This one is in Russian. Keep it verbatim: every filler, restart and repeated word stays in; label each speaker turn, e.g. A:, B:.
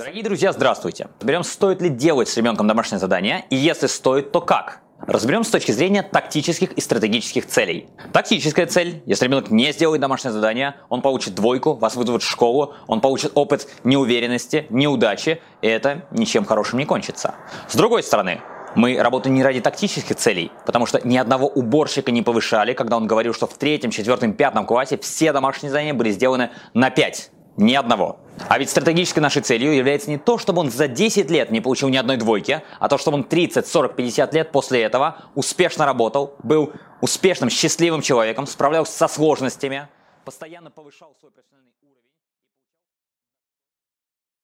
A: Дорогие друзья, здравствуйте! Разберем, стоит ли делать с ребенком домашнее задание, и если стоит, то как. Разберем с точки зрения тактических и стратегических целей. Тактическая цель: если ребенок не сделает домашнее задание, он получит двойку, вас вызовут в школу, он получит опыт неуверенности, неудачи, и это ничем хорошим не кончится. С другой стороны, мы работаем не ради тактических целей, потому что ни одного уборщика не повышали, когда он говорил, что в третьем, четвертом, пятом классе все домашние задания были сделаны на пять. Ни одного. А ведь стратегической нашей целью является не то, чтобы он за десять лет не получил ни одной двойки, а то, чтобы он тридцать, сорок, пятьдесят лет после этого успешно работал, был успешным, счастливым человеком, справлялся со сложностями, постоянно повышал свой профессиональный уровень.